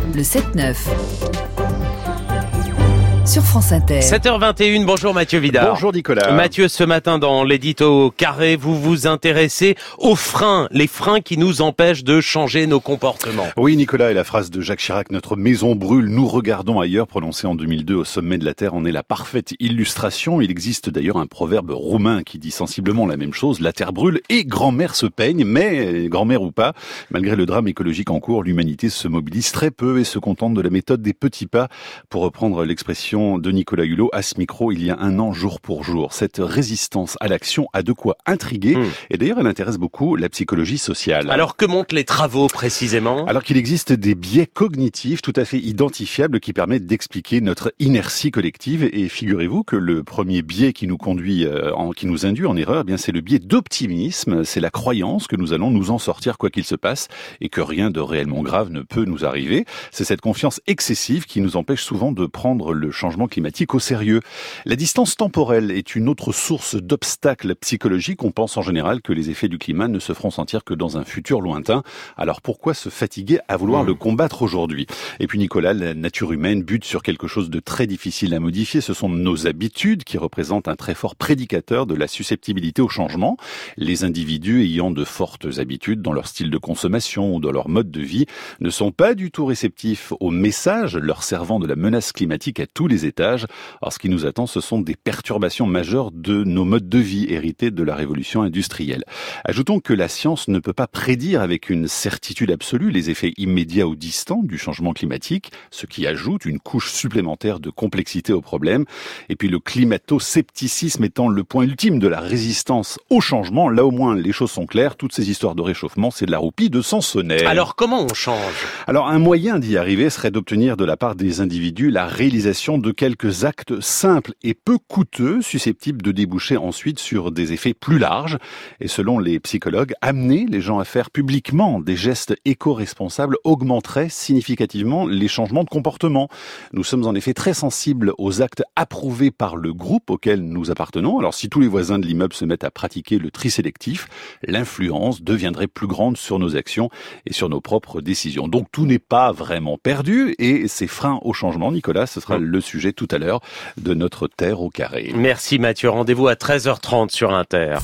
Le 7-9. Sur France Inter. 7h21, bonjour Mathieu Vidard. Bonjour Nicolas. Mathieu, ce matin dans l'édito Carré, vous vous intéressez aux freins, les freins qui nous empêchent de changer nos comportements. Oui Nicolas, et la phrase de Jacques Chirac, notre maison brûle, nous regardons ailleurs, prononcée en 2002 au sommet de la Terre, en est la parfaite illustration. Il existe d'ailleurs un proverbe roumain qui dit sensiblement la même chose, la Terre brûle et grand-mère se peigne, mais grand-mère ou pas, malgré le drame écologique en cours, l'humanité se mobilise très peu et se contente de la méthode des petits pas, pour reprendre l'expression de Nicolas Hulot à ce micro il y a un an jour pour jour. Cette résistance à l'action a de quoi intriguer et d'ailleurs elle intéresse beaucoup la psychologie sociale. Alors que montrent les travaux précisément ? Alors qu'il existe des biais cognitifs tout à fait identifiables qui permettent d'expliquer notre inertie collective et figurez-vous que le premier biais qui nous conduit, qui nous induit en erreur, eh bien c'est le biais d'optimisme, c'est la croyance que nous allons nous en sortir quoi qu'il se passe et que rien de réellement grave ne peut nous arriver. C'est cette confiance excessive qui nous empêche souvent de prendre le changement climatique au sérieux. La distance temporelle est une autre source d'obstacles psychologiques. On pense en général que les effets du climat ne se feront sentir que dans un futur lointain. Alors pourquoi se fatiguer à vouloir le combattre aujourd'hui ? Et puis Nicolas, la nature humaine bute sur quelque chose de très difficile à modifier. Ce sont nos habitudes qui représentent un très fort prédicateur de la susceptibilité au changement. Les individus ayant de fortes habitudes dans leur style de consommation ou dans leur mode de vie ne sont pas du tout réceptifs aux messages leur servant de la menace climatique à tous les étages. Alors ce qui nous attend, ce sont des perturbations majeures de nos modes de vie hérités de la révolution industrielle. Ajoutons que la science ne peut pas prédire avec une certitude absolue les effets immédiats ou distants du changement climatique, ce qui ajoute une couche supplémentaire de complexité au problème. Et puis le climato-scepticisme étant le point ultime de la résistance au changement, là au moins les choses sont claires, toutes ces histoires de réchauffement, c'est de la roupie de Sansonnet. Alors comment on change ? Alors un moyen d'y arriver serait d'obtenir de la part des individus la réalisation de quelques actes simples et peu coûteux, susceptibles de déboucher ensuite sur des effets plus larges. Et selon les psychologues, amener les gens à faire publiquement des gestes éco-responsables augmenterait significativement les changements de comportement. Nous sommes en effet très sensibles aux actes approuvés par le groupe auquel nous appartenons. Alors si tous les voisins de l'immeuble se mettent à pratiquer le tri sélectif, l'influence deviendrait plus grande sur nos actions et sur nos propres décisions. Donc tout n'est pas vraiment perdu et ces freins au changement, Nicolas, ce sera le sujet tout à l'heure de notre Terre au carré. Merci Mathieu, rendez-vous à 13h30 sur Inter.